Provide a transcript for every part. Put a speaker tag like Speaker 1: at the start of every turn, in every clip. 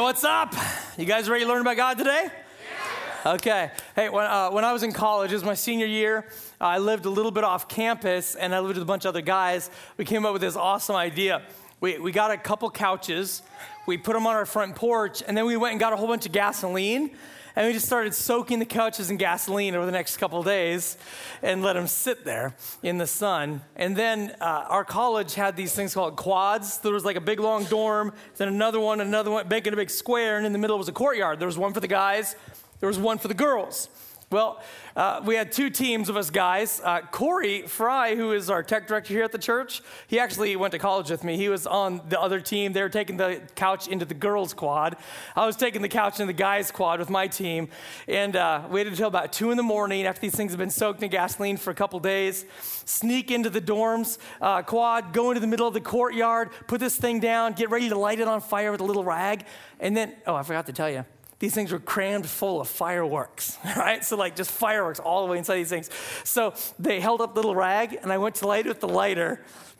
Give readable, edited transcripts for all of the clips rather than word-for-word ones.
Speaker 1: what's up? You guys ready to learn about God today? Okay. Hey, when I was in college, it was my senior year, I lived a little bit off campus, and I lived with a bunch of other guys. We came up with this awesome idea. We got a couple couches, we put them on our front porch, and then we went and got a whole bunch of gasoline, and we just started soaking the couches in gasoline over the next couple of days and let them sit there in the sun. And then our college had these things called quads. There was like a big long dorm, then another one, making a big square, and in the middle was a courtyard. There was one for the guys, there was one for the girls. Well, we had two teams of us guys. Corey Fry, who is our tech director here at the church, he actually went to college with me. He was on the other team. They were taking the couch into the girls' quad. I was taking the couch into the guys' quad with my team. And we waited until about 2 in the morning after these things have been soaked in gasoline for a couple days, sneak into the dorms quad, go into the middle of the courtyard, put this thing down, get ready to light it on fire with a little rag. And then, I forgot to tell you, these things were crammed full of fireworks, right? So like just fireworks all the way inside these things. So they held up the little rag, and I went to light it with the lighter.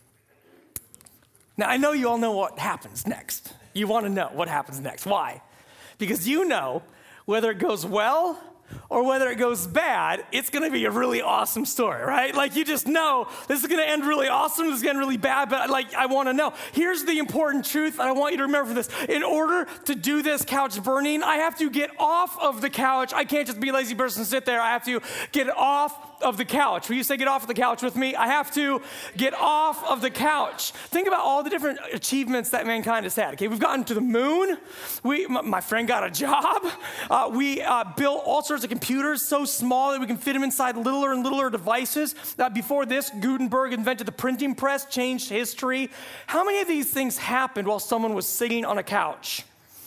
Speaker 1: Now, I know you all know what happens next. You want to know what happens next. Why? Because you know whether it goes well or whether it goes bad, it's going to be a really awesome story, right? Like you just know this is going to end really awesome, this is going to end really bad, but I want to know. Here's the important truth, and I want you to remember this. In order to do this couch burning, I have to get off of the couch. I can't just be a lazy person and sit there. I have to get off of the couch. Will you say get off of the couch with me? I have to get off of the couch. Think about all the different achievements that mankind has had. Okay, we've gotten to the moon. My friend got a job. We built all sorts of computers so small that we can fit them inside littler and littler devices. Before this, Gutenberg invented the printing press, changed history. How many of these things happened while someone was sitting on a couch?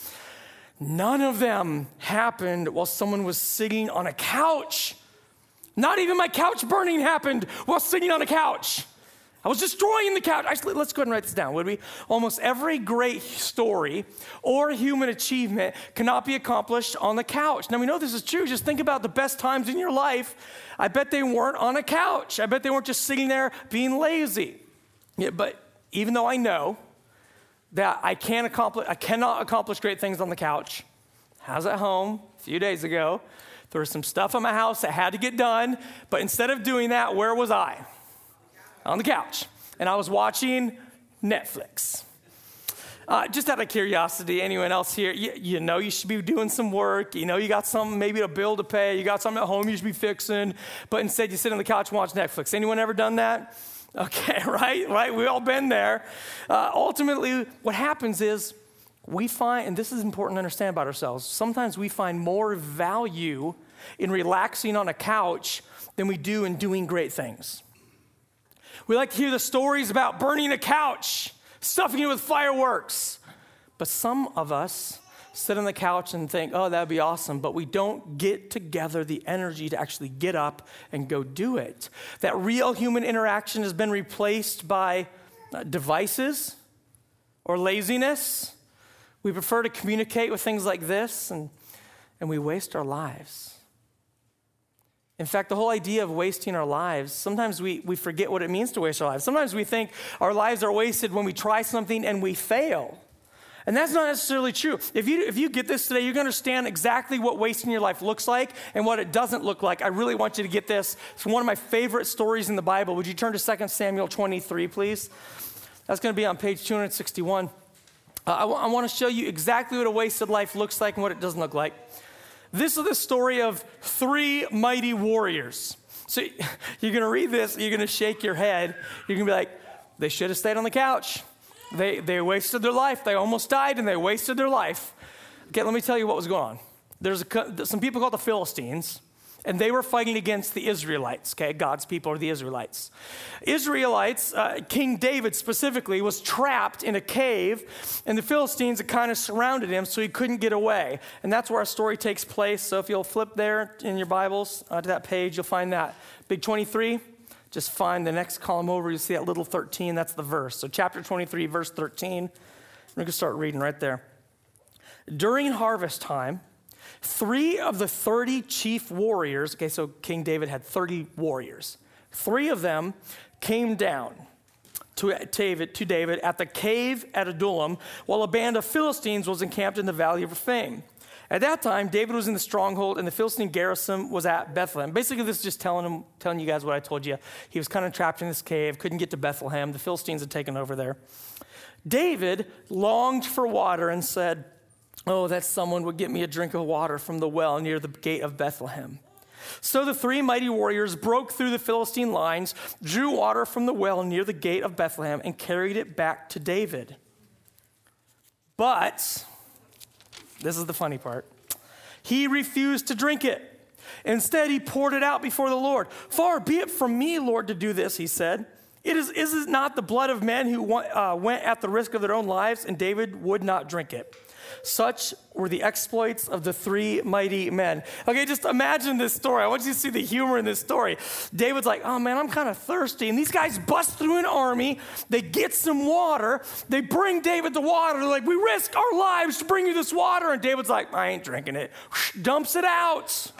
Speaker 1: None of them happened while someone was sitting on a couch. Not even my couch burning happened while sitting on a couch. I was destroying the couch. Actually, let's go ahead and write this down, would we? Almost every great story or human achievement cannot be accomplished on the couch. Now, we know this is true. Just think about the best times in your life. I bet they weren't on a couch. I bet they weren't just sitting there being lazy. Yeah, but even though I know that I cannot accomplish great things on the couch, I was at home a few days ago. There was some stuff in my house that had to get done, but instead of doing that, where was I? On the couch. And I was watching Netflix. Just out of curiosity, anyone else here, you know you should be doing some work, you know you got something, maybe a bill to pay, you got something at home you should be fixing, but instead you sit on the couch and watch Netflix. Anyone ever done that? Okay, right? We all been there. Ultimately, what happens is, we find, and this is important to understand about ourselves, sometimes we find more value in relaxing on a couch than we do in doing great things. We like to hear the stories about burning a couch, stuffing it with fireworks. But some of us sit on the couch and think, oh, that'd be awesome, but we don't get together the energy to actually get up and go do it. That real human interaction has been replaced by devices or laziness. We prefer to communicate with things like this, and we waste our lives. In fact, the whole idea of wasting our lives, sometimes we forget what it means to waste our lives. Sometimes we think our lives are wasted when we try something and we fail. And that's not necessarily true. If you get this today, you're going to understand exactly what wasting your life looks like and what it doesn't look like. I really want you to get this. It's one of my favorite stories in the Bible. Would you turn to 2 Samuel 23, please? That's going to be on page 261. I want to show you exactly what a wasted life looks like and what it doesn't look like. This is the story of 3 mighty warriors. So you're going to read this, you're going to shake your head. You're going to be like, they should have stayed on the couch. They wasted their life. They almost died and they wasted their life. Okay, let me tell you what was going on. There's some people called the Philistines, and they were fighting against the Israelites, okay? God's people are the Israelites. King David specifically, was trapped in a cave, and the Philistines had kind of surrounded him so he couldn't get away. And that's where our story takes place. So if you'll flip there in your Bibles to that page, you'll find that. Big 23, just find the next column over. You'll see that little 13, that's the verse. So chapter 23, verse 13. We're going to start reading right there. During harvest time, 3 of the 30 chief warriors, okay, so King David had 30 warriors. 3 of them came down to David at the cave at Adullam, while a band of Philistines was encamped in the valley of Rephaim. At that time, David was in the stronghold, and the Philistine garrison was at Bethlehem. Basically, this is just telling you guys what I told you. He was kind of trapped in this cave, couldn't get to Bethlehem. The Philistines had taken over there. David longed for water and said, "Oh, that someone would get me a drink of water from the well near the gate of Bethlehem." So the three mighty warriors broke through the Philistine lines, drew water from the well near the gate of Bethlehem, and carried it back to David. But, this is the funny part, he refused to drink it. Instead, he poured it out before the Lord. "Far be it from me, Lord, to do this," he said. Is it not the blood of men who went at the risk of their own lives?" And David would not drink it. Such were the exploits of the three mighty men. Okay, just imagine this story. I want you to see the humor in this story. David's like, "Oh man, I'm kind of thirsty." And these guys bust through an army. They get some water. They bring David the water. They're like, "We risk our lives to bring you this water." And David's like, "I ain't drinking it." Dumps it out.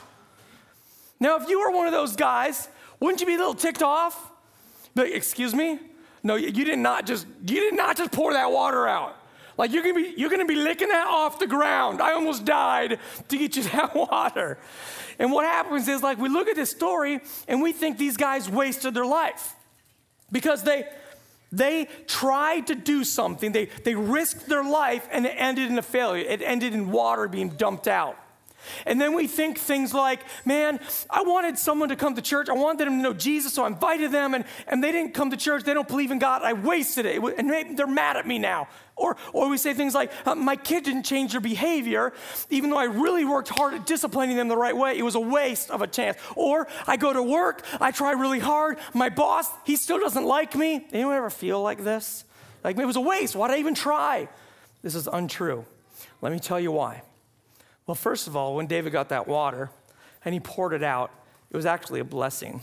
Speaker 1: Now, if you were one of those guys, wouldn't you be a little ticked off? Like, "Excuse me? No, you did not just pour that water out. Like you're gonna be licking that off the ground. I almost died to get you that water." And what happens is, like, we look at this story and we think these guys wasted their life because they tried to do something. They risked their life and it ended in a failure. It ended in water being dumped out. And then we think things like, "Man, I wanted someone to come to church. I wanted them to know Jesus, so I invited them, and they didn't come to church. They don't believe in God. I wasted it, and they're mad at me now." Or we say things like, "My kid didn't change their behavior, even though I really worked hard at disciplining them the right way. It was a waste of a chance." Or, "I go to work, I try really hard. My boss, he still doesn't like me." Anyone ever feel like this? Like, it was a waste. Why'd I even try? This is untrue. Let me tell you why. Well, first of all, when David got that water and he poured it out, it was actually a blessing.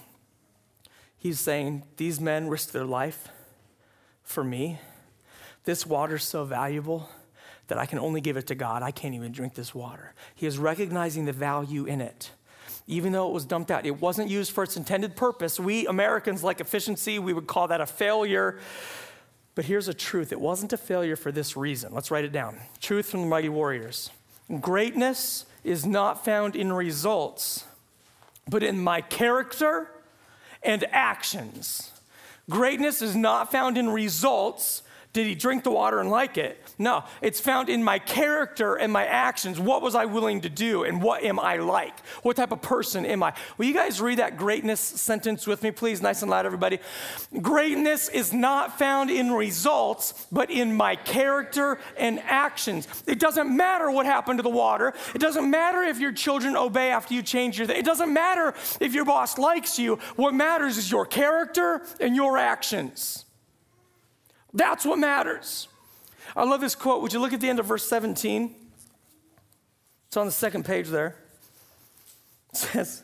Speaker 1: He's saying, "These men risked their life for me. This water's so valuable that I can only give it to God. I can't even drink this water." He is recognizing the value in it. Even though it was dumped out, it wasn't used for its intended purpose. We Americans like efficiency. We would call that a failure. But here's the truth. It wasn't a failure for this reason. Let's write it down. Truth from the mighty warriors. Greatness is not found in results, but in my character and actions. Greatness is not found in results. Did he drink the water and like it? No, it's found in my character and my actions. What was I willing to do and what am I like? What type of person am I? Will you guys read that greatness sentence with me, please? Nice and loud, everybody. Greatness is not found in results, but in my character and actions. It doesn't matter what happened to the water. It doesn't matter if your children obey after you change your thing. It doesn't matter if your boss likes you. What matters is your character and your actions. That's what matters. I love this quote. Would you look at the end of verse 17? It's on the second page there. It says,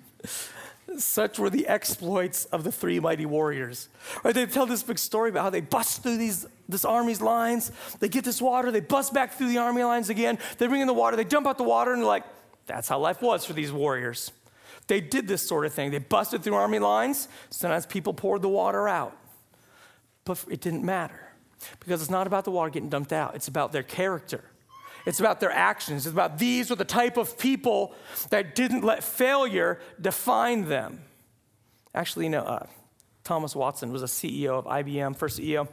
Speaker 1: "Such were the exploits of the three mighty warriors." Right, they tell this big story about how they bust through this army's lines. They get this water. They bust back through the army lines again. They bring in the water. They dump out the water, and they're like, that's how life was for these warriors. They did this sort of thing. They busted through army lines. Sometimes people poured the water out. But it didn't matter because it's not about the water getting dumped out. It's about their character. It's about their actions. It's about these were the type of people that didn't let failure define them. Actually, Thomas Watson was a CEO of IBM, first CEO.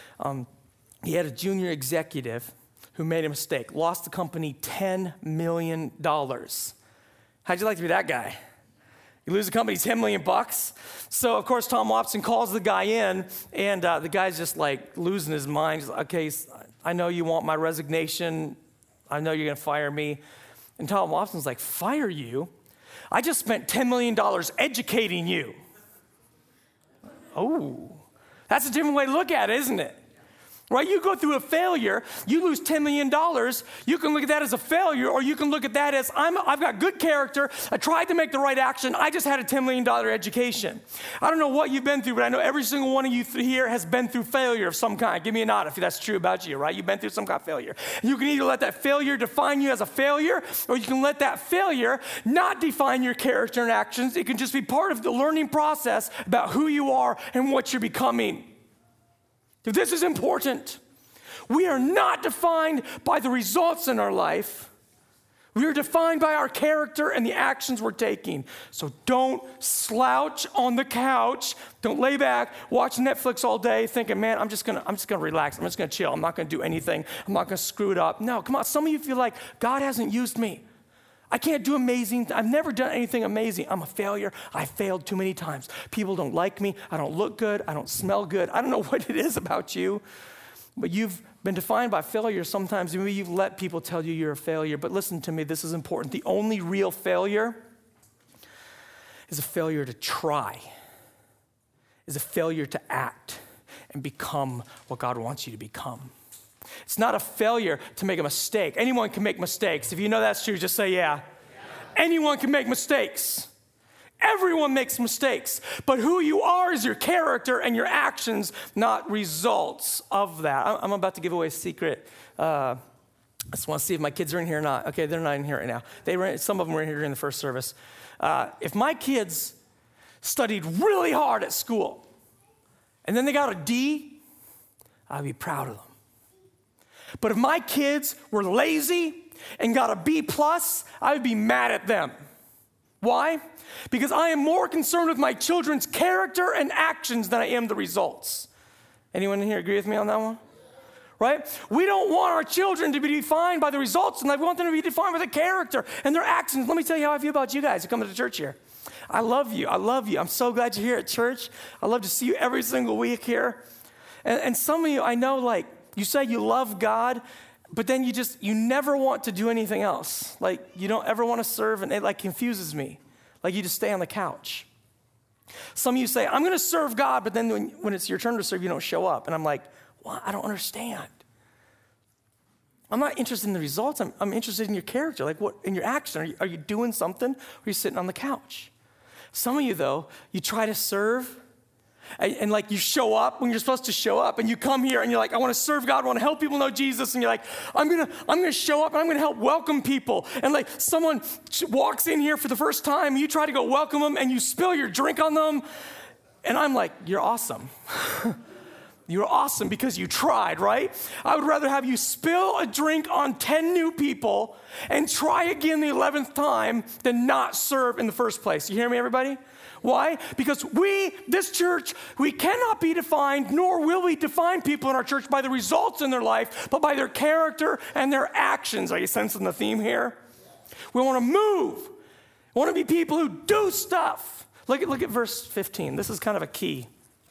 Speaker 1: He had a junior executive who made a mistake, lost the company $10 million. How'd you like to be that guy? You lose the company $10 million. So, of course, Tom Watson calls the guy in, and the guy's just like losing his mind. He's like, "Okay, I know you want my resignation. I know you're going to fire me." And Tom Watson's like, "Fire you? I just spent $10 million educating you." Oh, that's a different way to look at it, isn't it? Right? You go through a failure, you lose $10 million. You can look at that as a failure, or you can look at that as, I've got good character. I tried to make the right action. I just had a $10 million education. I don't know what you've been through, but I know every single one of you here has been through failure of some kind. Give me a nod if that's true about you, right? You've been through some kind of failure. You can either let that failure define you as a failure, or you can let that failure not define your character and actions. It can just be part of the learning process about who you are and what you're becoming. This is important. We are not defined by the results in our life. We are defined by our character and the actions we're taking. So don't slouch on the couch. Don't lay back, watch Netflix all day thinking, man, I'm just gonna relax. I'm just gonna chill. I'm not gonna do anything. I'm not gonna screw it up. No, come on. Some of you feel like God hasn't used me. I can't do amazing. I've never done anything amazing. I'm a failure. I failed too many times. People don't like me. I don't look good. I don't smell good. I don't know what it is about you, but you've been defined by failure sometimes. Maybe you've let people tell you you're a failure, but listen to me, this is important. The only real failure is a failure to try, is a failure to act and become what God wants you to become. It's not a failure to make a mistake. Anyone can make mistakes. If you know that's true, just say yeah. Anyone can make mistakes. Everyone makes mistakes, but who you are is your character and your actions, not results of that. I'm about to give away a secret. I just want to see if my kids are in here or not. Okay, they're not in here right now. Some of them were in here during the first service. If my kids studied really hard at school and then they got a D, I'd be proud of them. But if my kids were lazy and got a B+, I would be mad at them. Why? Because I am more concerned with my children's character and actions than I am the results. Anyone in here agree with me on that one? Right? We don't want our children to be defined by the results in life. We want them to be defined by their character and their actions. Let me tell you how I feel about you guys who come to church here. I love you. I love you. I'm so glad you're here at church. I love to see you every single week here. And some of you, I know, like, you say you love God, but then you never want to do anything else. Like, you don't ever want to serve, and it, like, confuses me. Like, you just stay on the couch. Some of you say, I'm going to serve God, but then when it's your turn to serve, you don't show up. And I'm like, well, I don't understand. I'm not interested in the results. I'm interested in your character, like what in your action. Are you doing something, or are you sitting on the couch? Some of you, though, you try to serve, and like you show up when you're supposed to show up, and you come here and you're like, I want to serve God, I want to help people know Jesus, and you're like, I'm gonna show up and I'm gonna help welcome people. And like someone walks in here for the first time, you try to go welcome them and you spill your drink on them, and I'm like, you're awesome. You're awesome because you tried, right? I would rather have you spill a drink on 10 new people and try again the 11th time than not serve in the first place. You hear me, everybody? Why? Because this church, we cannot be defined, nor will we define people in our church by the results in their life, but by their character and their actions. Are you sensing the theme here? We want to move. We want to be people who do stuff. Look at verse 15. This is kind of a key.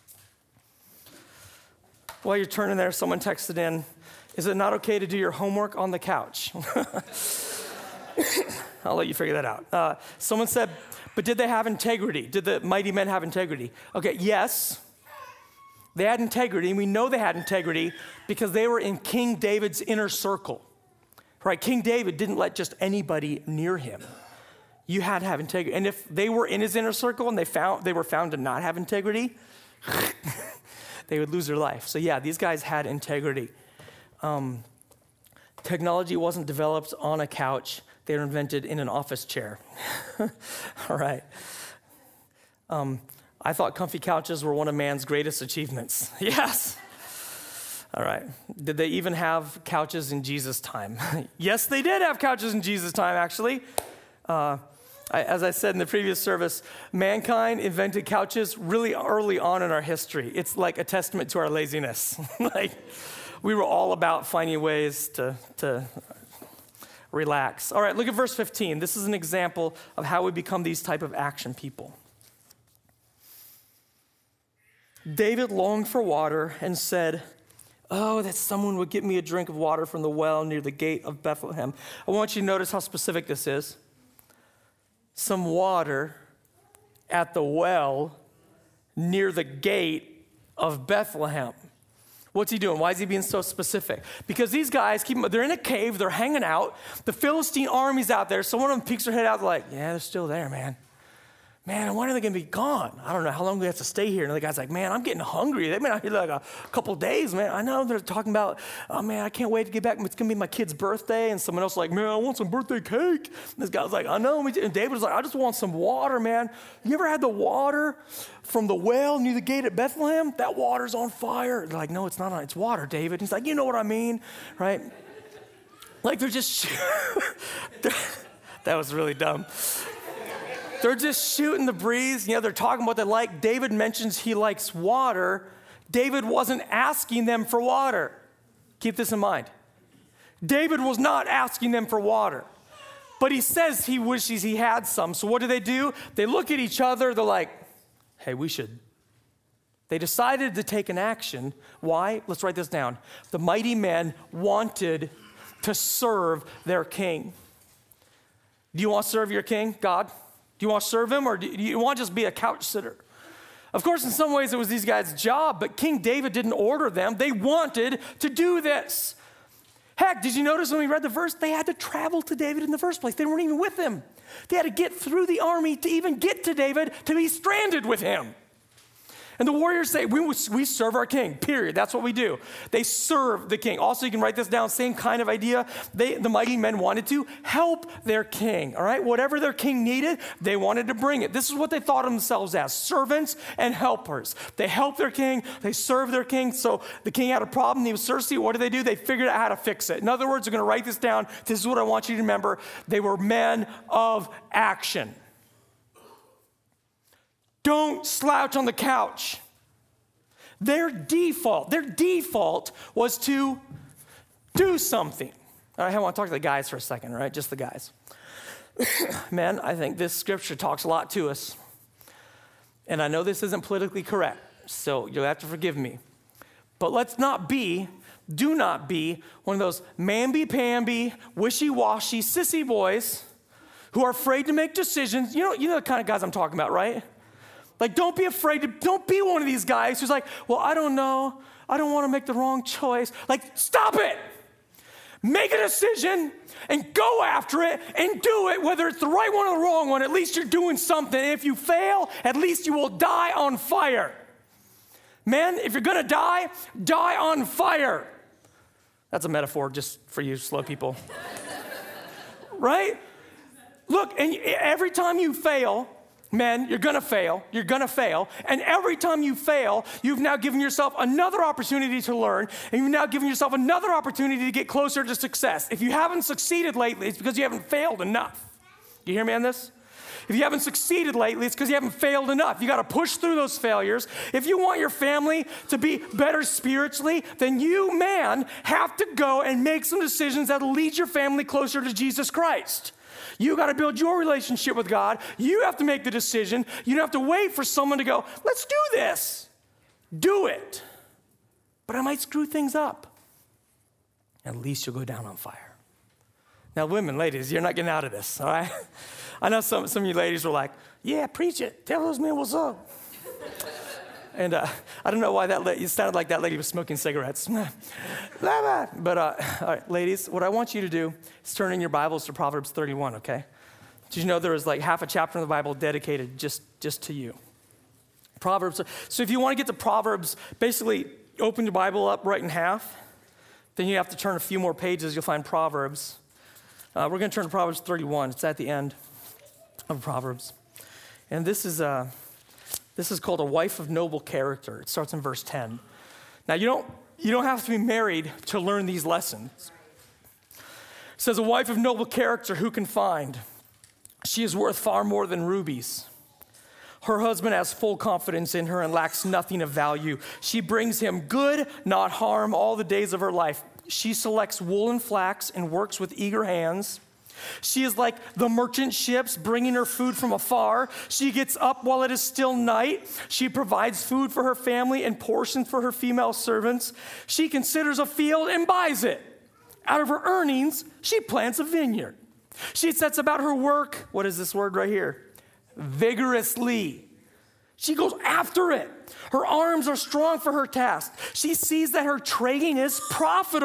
Speaker 1: While you're turning there, someone texted in, is it not okay to do your homework on the couch? I'll let you figure that out. Someone said, but did they have integrity? Did the mighty men have integrity? Okay, yes. They had integrity, and we know they had integrity because they were in King David's inner circle. Right? King David didn't let just anybody near him. You had to have integrity. And if they were in his inner circle and they were found to not have integrity, they would lose their life. So yeah, these guys had integrity. Technology wasn't developed on a couch. They were invented in an office chair. All right. I thought comfy couches were one of man's greatest achievements. Yes. All right. Did they even have couches in Jesus' time? Yes, they did have couches in Jesus' time, actually. As I said in the previous service, mankind invented couches really early on in our history. It's like a testament to our laziness. Like, we were all about finding ways to relax. All right, look at verse 15. This is an example of how we become these type of action people. David longed for water and said, oh, that someone would give me a drink of water from the well near the gate of Bethlehem. I want you to notice how specific this is. Some water at the well near the gate of Bethlehem. What's he doing? Why is he being so specific? Because these guys, they're in a cave, they're hanging out. The Philistine army's out there. So one of them peeks their head out, like, yeah, they're still there, man. man, when are they going to be gone? I don't know how long we have to stay here. And the guy's like, man, I'm getting hungry. They've been out here like a couple of days, man. I know they're talking about, oh, man, I can't wait to get back. It's going to be my kid's birthday. And someone else is like, man, I want some birthday cake. And this guy's like, I know. And David was like, I just want some water, man. You ever had the water from the well near the gate at Bethlehem? That water's on fire. They're like, no, it's not on. It's water, David. He's like, you know what I mean, right? Like they're just, that was really dumb. They're just shooting the breeze. They're talking about what they like. David mentions he likes water. David wasn't asking them for water. Keep this in mind. David was not asking them for water. But he says he wishes he had some. So what do? They look at each other. They're like, hey, we should. They decided to take an action. Why? Let's write this down. The mighty men wanted to serve their king. Do you want to serve your king, God? Do you want to serve him, or do you want to just be a couch sitter? Of course, in some ways, it was these guys' job, but King David didn't order them. They wanted to do this. Heck, did you notice when we read the verse, they had to travel to David in the first place. They weren't even with him. They had to get through the army to even get to David, to be stranded with him. And the warriors say, we serve our king, period. That's what we do. They serve the king. Also, you can write this down, same kind of idea. The mighty men wanted to help their king, all right? Whatever their king needed, they wanted to bring it. This is what they thought of themselves as, servants and helpers. They helped their king. They served their king. So the king had a problem. He was thirsty. What did? They figured out how to fix it. In other words, we're going to write this down. This is what I want you to remember. They were men of action. Don't slouch on the couch. Their default was to do something. All right, I want to talk to the guys for a second, all right? Just the guys. Men, I think this scripture talks a lot to us. And I know this isn't politically correct, so you'll have to forgive me. But do not be one of those mamby-pamby, wishy-washy, sissy boys who are afraid to make decisions. You know the kind of guys I'm talking about, right? Like, don't be one of these guys who's like, well, I don't know. I don't want to make the wrong choice. Like, stop it. Make a decision and go after it and do it, whether it's the right one or the wrong one. At least you're doing something. And if you fail, at least you will die on fire. Man, if you're going to die on fire. That's a metaphor just for you slow people. Right? Look, and every time you fail, men, you're going to fail. You're going to fail. And every time you fail, you've now given yourself another opportunity to learn, and you've now given yourself another opportunity to get closer to success. If you haven't succeeded lately, it's because you haven't failed enough. You hear me on this? If you haven't succeeded lately, it's because you haven't failed enough. You got to push through those failures. If you want your family to be better spiritually, then you, man, have to go and make some decisions that will lead your family closer to Jesus Christ. You got to build your relationship with God. You have to make the decision. You don't have to wait for someone to go, let's do this. Do it. But I might screw things up. At least you'll go down on fire. Now, women, ladies, you're not getting out of this, all right? I know some of you ladies were like, yeah, preach it. Tell those men what's up. And I don't know why it sounded like that lady was smoking cigarettes. But all right, ladies, what I want you to do is turn in your Bibles to Proverbs 31, okay? Did you know there was like half a chapter in the Bible dedicated just to you? Proverbs. So if you want to get to Proverbs, basically open your Bible up right in half. Then you have to turn a few more pages. You'll find Proverbs. We're going to turn to Proverbs 31. It's at the end of Proverbs. And this is called a wife of noble character. It starts in verse 10. Now, you don't have to be married to learn these lessons. It says, a wife of noble character who can find? She is worth far more than rubies. Her husband has full confidence in her and lacks nothing of value. She brings him good, not harm, all the days of her life. She selects wool and flax and works with eager hands. She is like the merchant ships bringing her food from afar. She gets up while it is still night. She provides food for her family and portions for her female servants. She considers a field and buys it. Out of her earnings, she plants a vineyard. She sets about her work. What is this word right here? Vigorously. She goes after it. Her arms are strong for her task. She sees that her trading is profitable.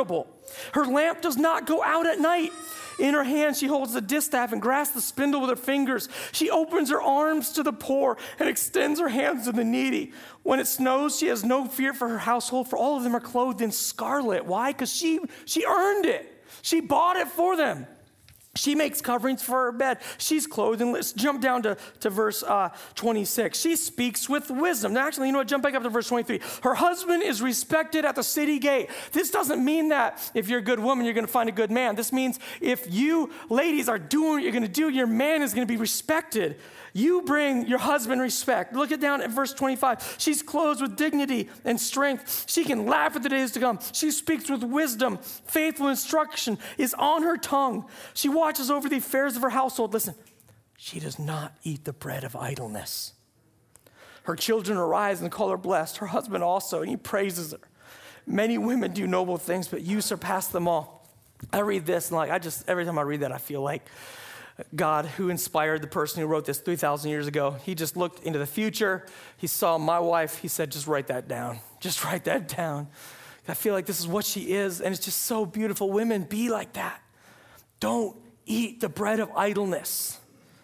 Speaker 1: Her lamp does not go out at night. In her hand, she holds the distaff and grasps the spindle with her fingers. She opens her arms to the poor and extends her hands to the needy. When it snows, she has no fear for her household, for all of them are clothed in scarlet. Why? Because she earned it. She bought it for them. She makes coverings for her bed. She's clothed. And let's jump down to verse 26. She speaks with wisdom. Now, actually, you know what? Jump back up to verse 23. Her husband is respected at the city gate. This doesn't mean that if you're a good woman, you're going to find a good man. This means if you ladies are doing what you're going to do, your man is going to be respected. You bring your husband respect. Look down at verse 25. She's clothed with dignity and strength. She can laugh at the days to come. She speaks with wisdom. Faithful instruction is on her tongue. She watches over the affairs of her household. Listen, she does not eat the bread of idleness. Her children arise and call her blessed. Her husband also, and he praises her. Many women do noble things, but you surpass them all. I read this, and every time I read that, I feel like God, who inspired the person who wrote this 3,000 years ago, he just looked into the future. He saw my wife. He said, just write that down. Just write that down. I feel like this is what she is, and it's just so beautiful. Women, be like that. Don't eat the bread of idleness.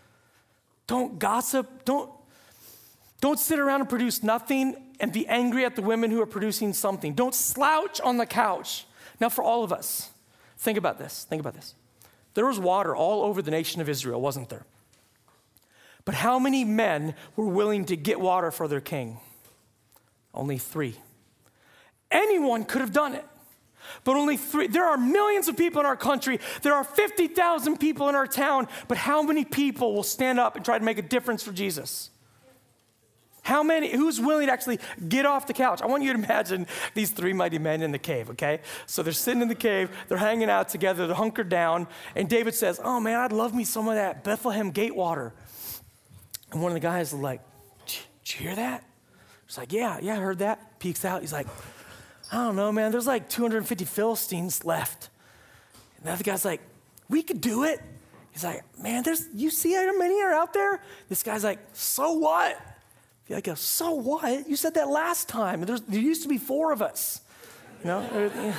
Speaker 1: Don't gossip. Don't sit around and produce nothing and be angry at the women who are producing something. Don't slouch on the couch. Now, for all of us, think about this. Think about this. There was water all over the nation of Israel, wasn't there? But how many men were willing to get water for their king? Only 3. Anyone could have done it, but only 3. There are millions of people in our country. There are 50,000 people in our town, but how many people will stand up and try to make a difference for Jesus? How many? Who's willing to actually get off the couch? I want you to imagine these 3 mighty men in the cave, okay? So they're sitting in the cave, they're hanging out together, they're hunkered down, and David says, oh man, I'd love me some of that Bethlehem gate water. And one of the guys is like, did you hear that? He's like, yeah, I heard that. Peeks out, he's like, I don't know, man, there's like 250 Philistines left. And the other guy's like, we could do it. He's like, man, you see how many are out there? This guy's like, so what? I go, so what? You said that last time. There used to be 4 of us. You know?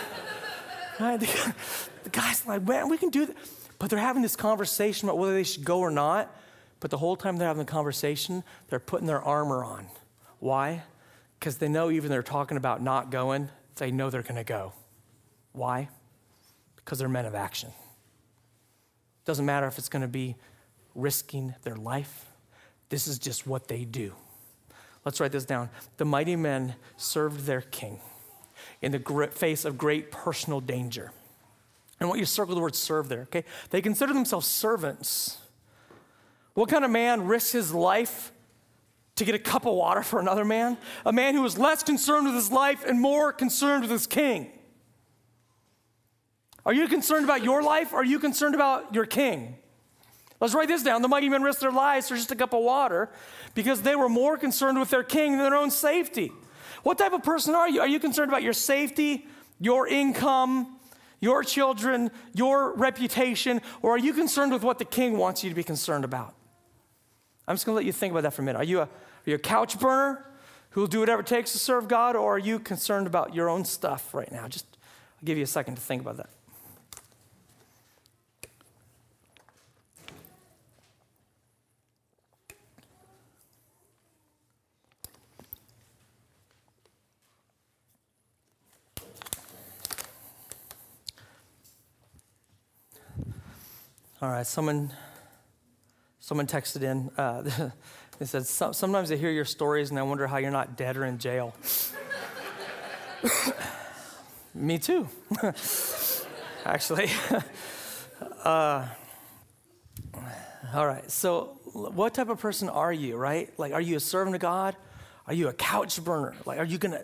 Speaker 1: The guy's like, man, we can do that. But they're having this conversation about whether they should go or not. But the whole time they're having the conversation, they're putting their armor on. Why? Because they know even they're talking about not going, they know they're going to go. Why? Because they're men of action. Doesn't matter if it's going to be risking their life. This is just what they do. Let's write this down. The mighty men served their king in the face of great personal danger. And I want you to circle the word serve there, okay? They consider themselves servants. What kind of man risks his life to get a cup of water for another man? A man who is less concerned with his life and more concerned with his king. Are you concerned about your life, or are you concerned about your king? Let's write this down. The mighty men risked their lives for just a cup of water because they were more concerned with their king than their own safety. What type of person are you? Are you concerned about your safety, your income, your children, your reputation, or are you concerned with what the king wants you to be concerned about? I'm just going to let you think about that for a minute. Are you a couch burner who will do whatever it takes to serve God, or are you concerned about your own stuff right now? I'll give you a second to think about that. All right, someone texted in. They said, sometimes I hear your stories and I wonder how you're not dead or in jail. Me too, actually. All right, so what type of person are you, right? Like, are you a servant of God? Are you a couch burner? Like, are you gonna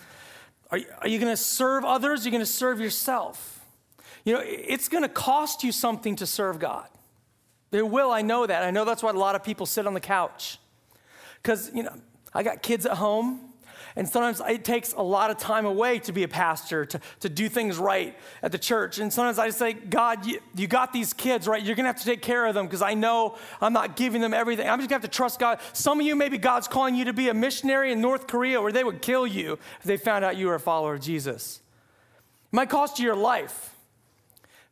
Speaker 1: serve others? Are you gonna serve yourself? You know, it's going to cost you something to serve God. It will, I know that. I know that's why a lot of people sit on the couch. Because, you know, I got kids at home, and sometimes it takes a lot of time away to be a pastor, to do things right at the church. And sometimes I say, God, you got these kids, right? You're going to have to take care of them because I know I'm not giving them everything. I'm just going to have to trust God. Some of you, maybe God's calling you to be a missionary in North Korea where they would kill you if they found out you were a follower of Jesus. It might cost you your life.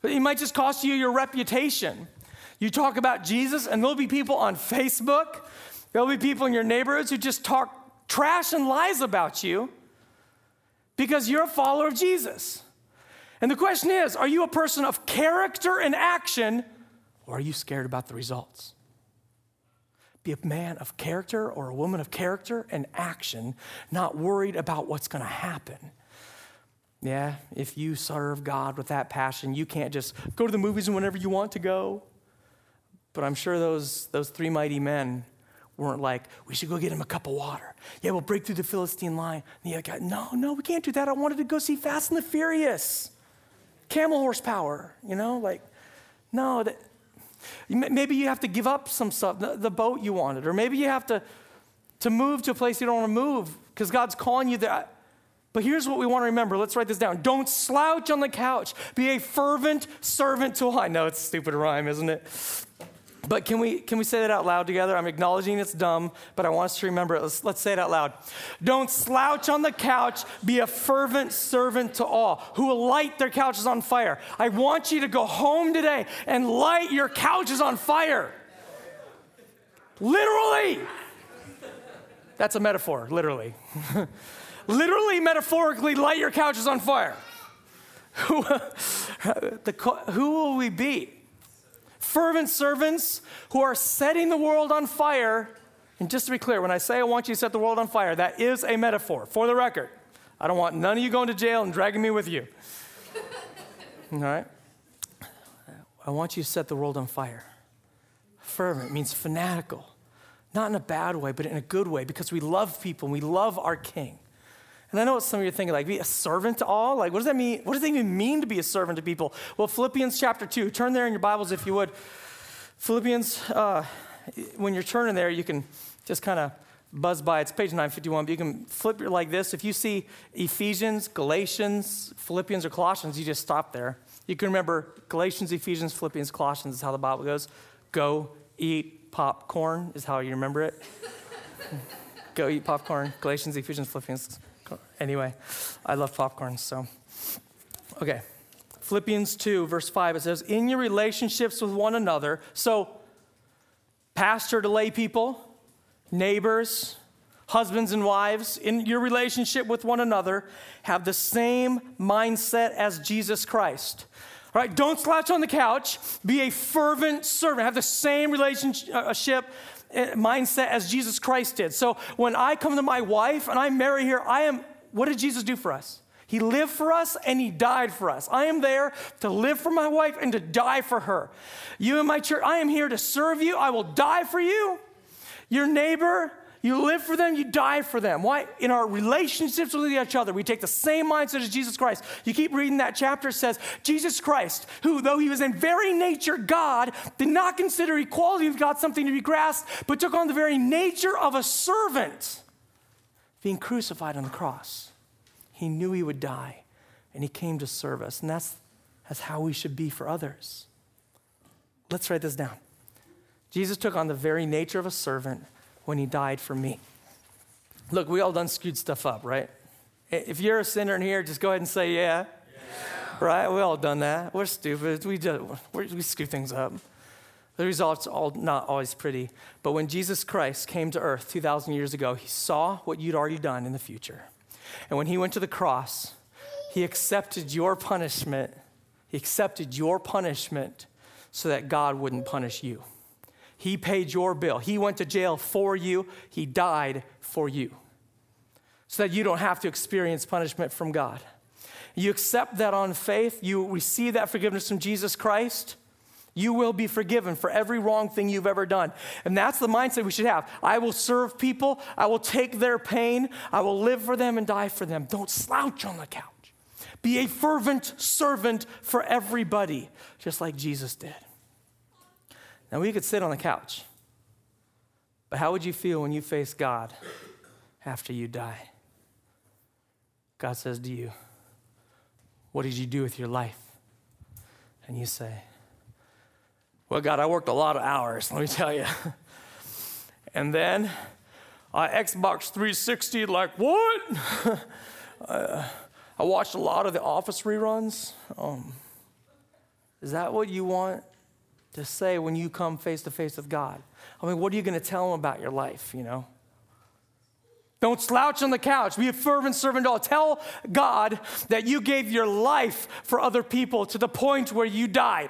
Speaker 1: It might just cost you your reputation. You talk about Jesus, and there'll be people on Facebook, there'll be people in your neighborhoods who just talk trash and lies about you because you're a follower of Jesus. And the question is, are you a person of character and action, or are you scared about the results? Be a man of character or a woman of character and action, not worried about what's going to happen. Yeah, if you serve God with that passion, you can't just go to the movies whenever you want to go. But I'm sure those three mighty men weren't like, we should go get him a cup of water. Yeah, we'll break through the Philistine line. And the other guy, no, we can't do that. I wanted to go see Fast and the Furious. Camel horsepower, no. Maybe you have to give up some stuff, the boat you wanted, or maybe you have to move to a place you don't want to move because God's calling you there. But here's what we want to remember. Let's write this down. Don't slouch on the couch. Be a fervent servant to all. I know it's a stupid rhyme, isn't it? But can we say that out loud together? I'm acknowledging it's dumb, but I want us to remember it. Let's say it out loud. Don't slouch on the couch. Be a fervent servant to all who will light their couches on fire. I want you to go home today and light your couches on fire. Literally. That's a metaphor, literally. Literally, metaphorically, light your couches on fire. Who will we be? Fervent servants who are setting the world on fire. And just to be clear, when I say I want you to set the world on fire, that is a metaphor. For the record, I don't want none of you going to jail and dragging me with you. All right? I want you to set the world on fire. Fervent means fanatical. Not in a bad way, but in a good way, because we love people and we love our King. And I know what some of you are thinking, be a servant to all? What does that mean? What does it even mean to be a servant to people? Well, Philippians chapter 2, turn there in your Bibles if you would. Philippians, when you're turning there, you can just kind of buzz by. It's page 951, but you can flip it like this. If you see Ephesians, Galatians, Philippians, or Colossians, you just stop there. You can remember Galatians, Ephesians, Philippians, Colossians is how the Bible goes. Go eat popcorn is how you remember it. Go eat popcorn. Galatians, Ephesians, Philippians. Anyway, I love popcorn, so. Okay. Philippians 2, verse 5, it says, in your relationships with one another, so pastor to lay people, neighbors, husbands and wives, in your relationship with one another, have the same mindset as Jesus Christ. All right, don't slouch on the couch. Be a fervent servant. Have the same relationship mindset as Jesus Christ did. So when I come to my wife and I marry her, what did Jesus do for us? He lived for us and he died for us. I am there to live for my wife and to die for her. You in my church, I am here to serve you. I will die for you. Your neighbor, you live for them, you die for them. Why? In our relationships with each other, we take the same mindset as Jesus Christ. You keep reading that chapter, it says, Jesus Christ, who, though he was in very nature God, did not consider equality with God something to be grasped, but took on the very nature of a servant, being crucified on the cross. He knew he would die, and he came to serve us. And that's how we should be for others. Let's write this down. Jesus took on the very nature of a servant when he died for me. Look, we all done screwed stuff up, right? If you're a sinner in here, just go ahead and say, yeah. Right? We all done that. We're stupid. We screw things up. The result's all not always pretty. But when Jesus Christ came to earth 2,000 years ago, he saw what you'd already done in the future. And when he went to the cross, he accepted your punishment. He accepted your punishment so that God wouldn't punish you. He paid your bill. He went to jail for you. He died for you so that you don't have to experience punishment from God. You accept that on faith. You receive that forgiveness from Jesus Christ. You will be forgiven for every wrong thing you've ever done. And that's the mindset we should have. I will serve people. I will take their pain. I will live for them and die for them. Don't slouch on the couch. Be a fervent servant for everybody, just like Jesus did. Now, we could sit on the couch, but how would you feel when you face God after you die? God says to you, what did you do with your life? And you say, well, God, I worked a lot of hours, let me tell you. And then Xbox 360, like what? I watched a lot of The Office reruns. Is that what you want to say when you come face to face with God? I mean, what are you going to tell him about your life, you know? Don't slouch on the couch. Be a fervent servant. Tell God that you gave your life for other people to the point where you died.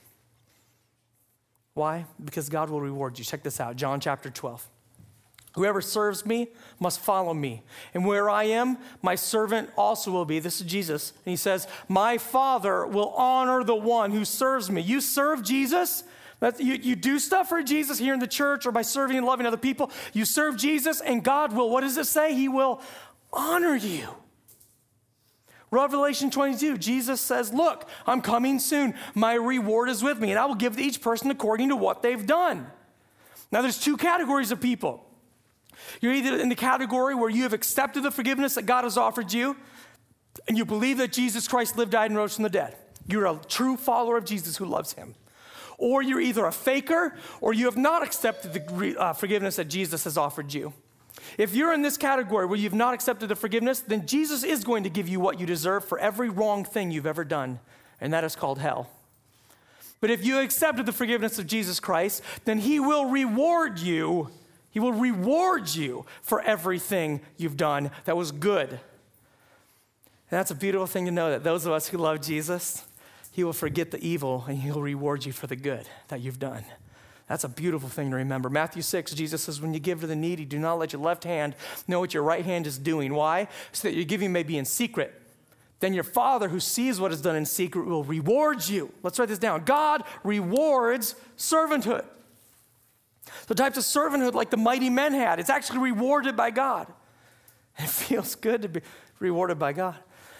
Speaker 1: Why? Because God will reward you. Check this out, John chapter 12. Whoever serves me must follow me. And where I am, my servant also will be. This is Jesus. And he says, my Father will honor the one who serves me. You serve Jesus. You do stuff for Jesus here in the church or by serving and loving other people. You serve Jesus and God will, what does it say? He will honor you. Revelation 22, Jesus says, look, I'm coming soon. My reward is with me, and I will give to each person according to what they've done. Now, there's two categories of people. You're either in the category where you have accepted the forgiveness that God has offered you, and you believe that Jesus Christ lived, died, and rose from the dead. You're a true follower of Jesus who loves him. Or you're either a faker, or you have not accepted the forgiveness that Jesus has offered you. If you're in this category where you've not accepted the forgiveness, then Jesus is going to give you what you deserve for every wrong thing you've ever done, and that is called hell. But if you accepted the forgiveness of Jesus Christ, then he will reward you. He will reward you for everything you've done that was good. And that's a beautiful thing to know, that those of us who love Jesus, he will forget the evil and he'll reward you for the good that you've done. That's a beautiful thing to remember. Matthew 6, Jesus says, when you give to the needy, do not let your left hand know what your right hand is doing. Why? So that your giving may be in secret. Then your Father who sees what is done in secret will reward you. Let's write this down. God rewards servanthood. The types of servanthood like the mighty men had, it's actually rewarded by God. It feels good to be rewarded by God.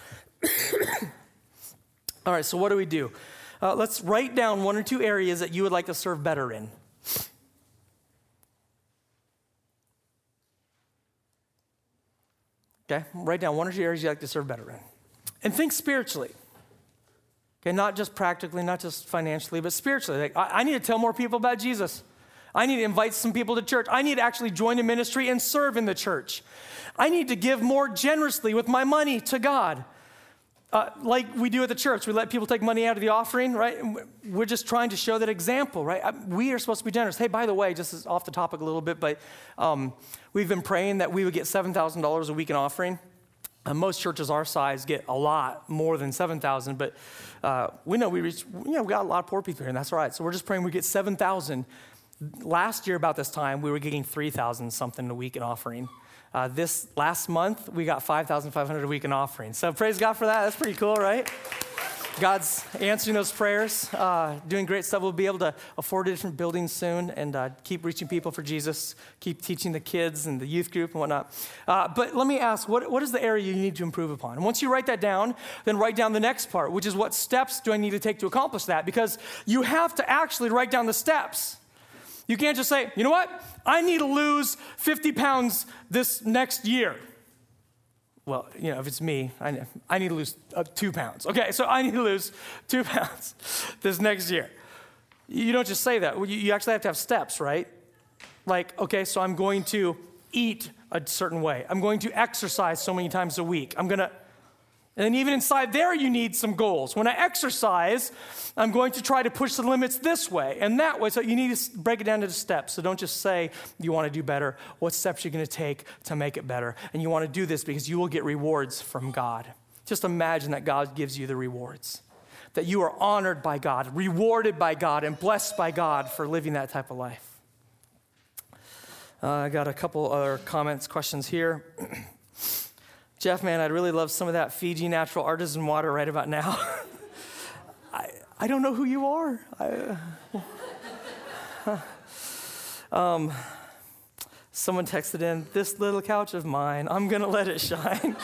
Speaker 1: All right, so what do? Let's write down one or two areas that you would like to serve better in. Okay, write down one or two areas you'd like to serve better in. And think spiritually. Okay, not just practically, not just financially, but spiritually. Like, I need to tell more people about Jesus. I need to invite some people to church. I need to actually join a ministry and serve in the church. I need to give more generously with my money to God. Like we do at the church, we let people take money out of the offering, right? And we're just trying to show that example, right? We are supposed to be generous. Hey, by the way, just as off the topic a little bit, but we've been praying that we would get $7,000 a week in offering. Most churches our size get a lot more than $7,000, but we know we got a lot of poor people here, and that's all right. So we're just praying we get $7,000. Last year about this time, we were getting $3,000 something a week in offering. This last month, we got $5,500 a week in offering. So praise God for that. That's pretty cool, right? God's answering those prayers, doing great stuff. We'll be able to afford a different building soon and keep reaching people for Jesus, keep teaching the kids and the youth group and whatnot. But let me ask, what is the area you need to improve upon? And once you write that down, then write down the next part, which is what steps do I need to take to accomplish that? Because you have to actually write down the steps. You can't just say, you know what? I need to lose 50 pounds this next year. Well, you know, if it's me, I need to lose 2 pounds. Okay, so I need to lose 2 pounds this next year. You don't just say that. You actually have to have steps, right? Like, okay, so I'm going to eat a certain way. I'm going to exercise so many times a week. And then even inside there, you need some goals. When I exercise, I'm going to try to push the limits this way and that way. So you need to break it down into steps. So don't just say you want to do better. What steps you're going to take to make it better? And you want to do this because you will get rewards from God. Just imagine that God gives you the rewards. That you are honored by God, rewarded by God, and blessed by God for living that type of life. I got a couple other comments, questions here. Jeff, man, I'd really love some of that Fiji natural artisan water right about now. I don't know who you are. Someone texted in, this little couch of mine, I'm going to let it shine.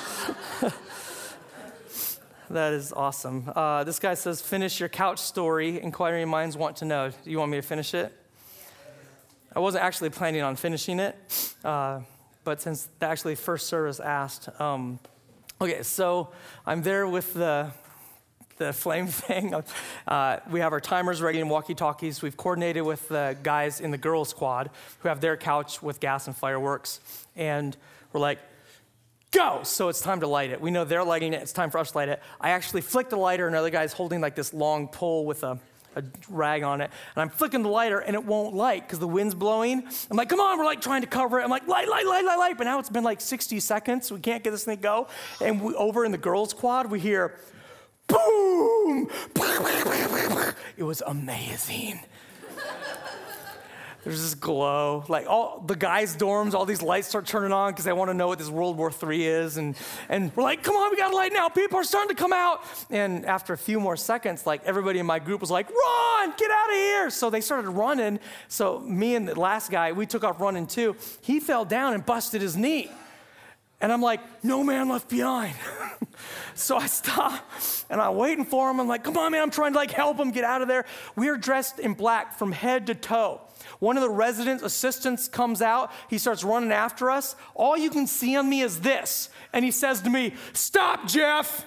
Speaker 1: That is awesome. This guy says, finish your couch story. Inquiring minds want to know. Do you want me to finish it? I wasn't actually planning on finishing it. But since the actually first service asked, okay, so I'm there with the flame thing. We have our timers ready and walkie-talkies. We've coordinated with the guys in the girls' squad who have their couch with gas and fireworks. And we're like, go. So it's time to light it. We know they're lighting it. It's time for us to light it. I actually flick the lighter, and another guy's holding like this long pole with a rag on it. And I'm flicking the lighter, and it won't light because the wind's blowing. I'm like, come on, we're like trying to cover it. I'm like, light. But now it's been like 60 seconds. We can't get this thing to go. And over in the girls' quad, we hear, boom. It was amazing. There's this glow. Like all the guys' dorms, all these lights start turning on because they want to know what this World War III is. And we're like, come on, we got to light now. People are starting to come out. And after a few more seconds, like everybody in my group was like, run, get out of here. So they started running. So me and the last guy, we took off running too. He fell down and busted his knee. And I'm like, no man left behind. So I stop and I'm waiting for him. I'm like, come on, man, I'm trying to like help him get out of there. We are dressed in black from head to toe. One of the resident assistants comes out. He starts running after us. All you can see on me is this. And he says to me, stop, Jeff.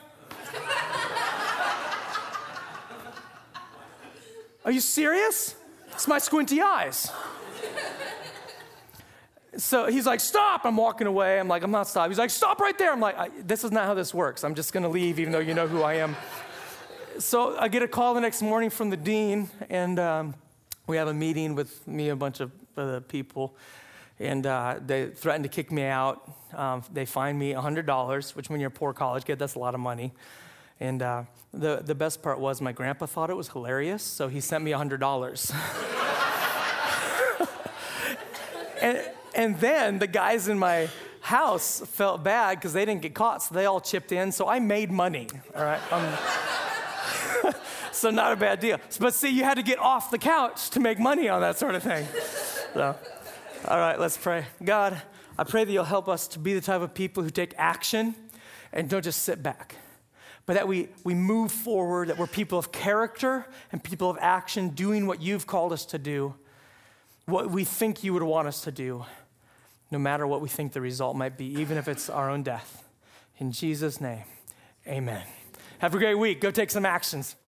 Speaker 1: Are you serious? It's my squinty eyes. So he's like, stop. I'm walking away. I'm like, I'm not stopping. He's like, stop right there. I'm like, this is not how this works. I'm just going to leave even though you know who I am. So I get a call the next morning from the dean, and we have a meeting with me and a bunch of other people, and they threatened to kick me out. They fined me $100, which when you're a poor college kid, that's a lot of money. And the best part was my grandpa thought it was hilarious, so he sent me $100. And then the guys in my house felt bad because they didn't get caught, so they all chipped in. So I made money, all right? So not a bad deal. But see, you had to get off the couch to make money on that sort of thing. So, all right, let's pray. God, I pray that you'll help us to be the type of people who take action and don't just sit back, but that we move forward, that we're people of character and people of action, doing what you've called us to do, what we think you would want us to do, no matter what we think the result might be, even if it's our own death. In Jesus' name, amen. Have a great week. Go take some actions.